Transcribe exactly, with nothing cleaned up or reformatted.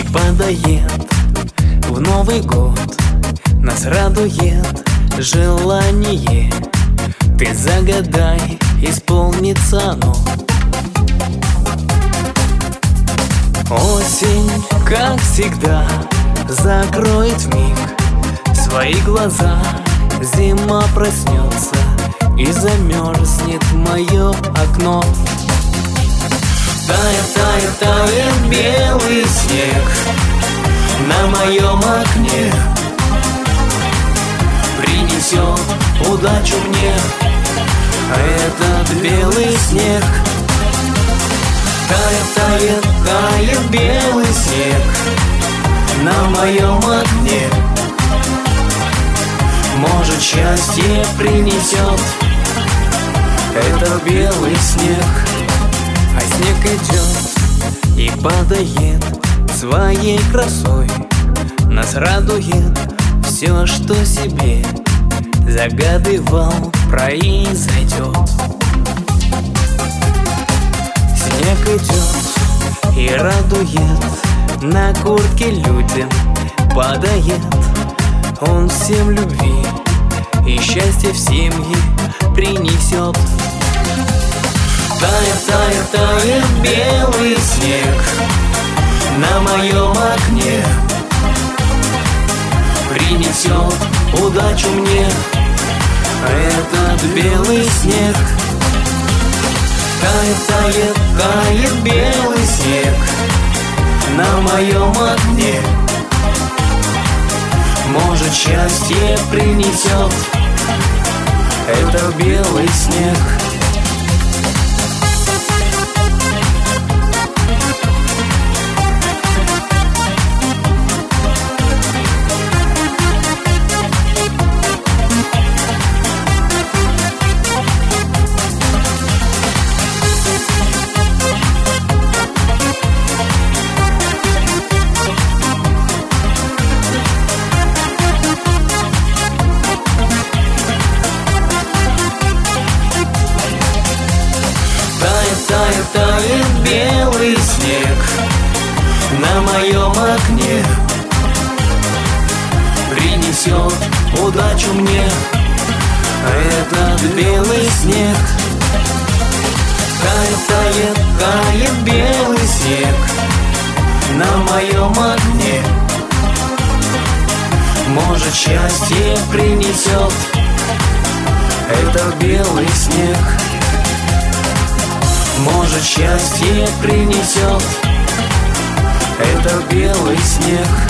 падает в Новый год, нас радует желание. Ты загадай, исполнится оно. Осень, как всегда, закроет вмиг свои глаза. Зима проснется и замерзнет мое окно. Тает, тает, тает белый снег на моем окне, принесет удачу мне этот белый снег. Тает, тает, тает белый снег на моем окне, может, счастье принесет этот белый снег. А снег идет и падает своей красой, нас радует все, что себе загадывал, произойдет. Снег идет и радует, на куртке людям падает. Он всем любви и счастье в семье принесет. Тает, тает, тает белый снег на моем окне, принесет удачу мне этот белый снег. Тает, тает, тает белый снег на моем окне, может, счастье принесет этот белый снег. Тает, тает белый снег на моем окне, принесет удачу мне этот белый снег. Тает, тает, тает белый снег на моем окне, может, счастье принесет этот белый снег. Может, счастье принесет этот белый снег.